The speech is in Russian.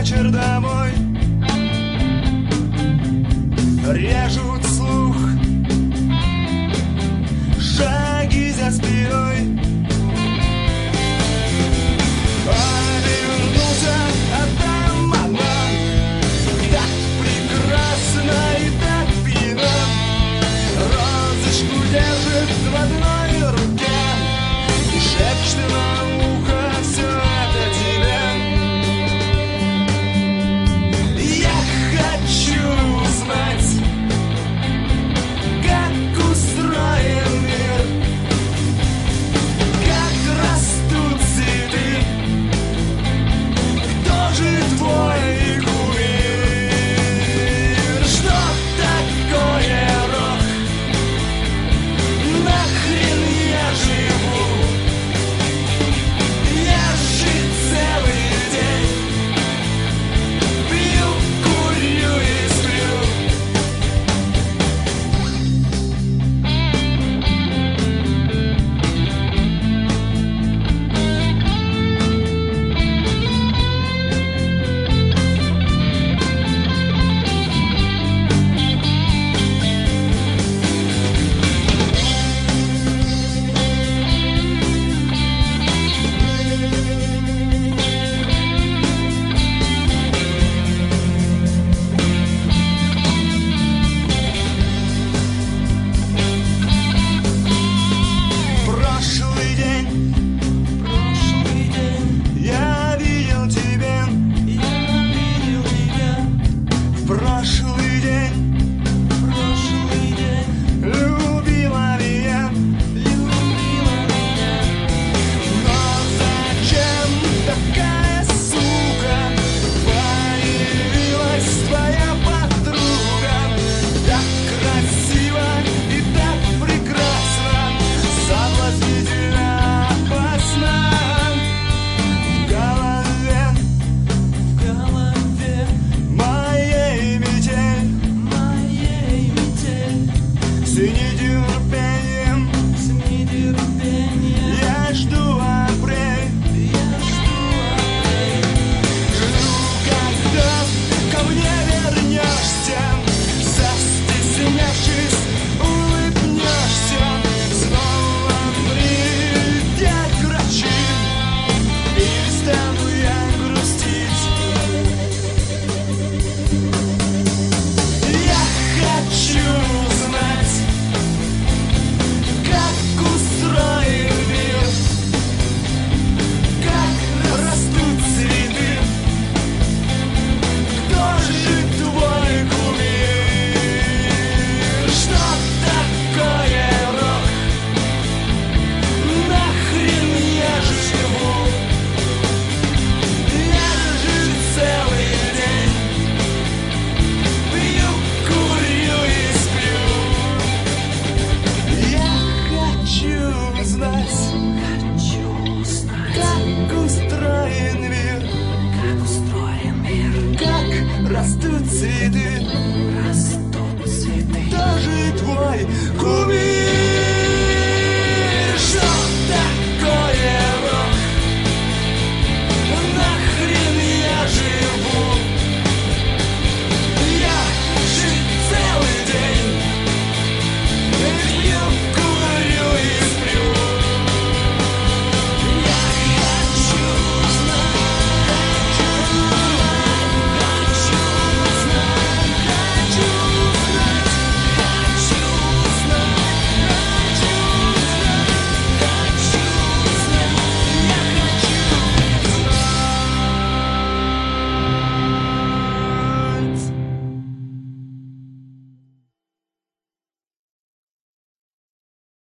вечер домой. Режут слух шаги за спиной. Вернулся, а там она так прекрасна и так пьяна. Розочку держит в одной руке и шепчет на ухо: все это тебе. Я хочу узнать, как устроен мир, как растут цветы, кто же твой кумир, что такое рок, нахрен я живу, я жить целый день, пью, курю и сплю. Прошлый день я видел тебя. Прошлый день любила меня. Но зачем такая сука появилась твоя подруга? Так красиво и так прекрасно, соблазнительно, опасно. В голове моей метель, с нетерпением я жду апрель. Жду, когда ко мне вернешься, застеснявшись, улыбнешься. Снова прилетят грачи, перестану я грустить. Я хочу знать, как устроен мир, как растут цветы, кто же твой кумир, что такое рок, нахрен я живу, я же целый день пью, курю и сплю. Я хочу знать, как устроен мир, как растут цветы, кто же твой кумир.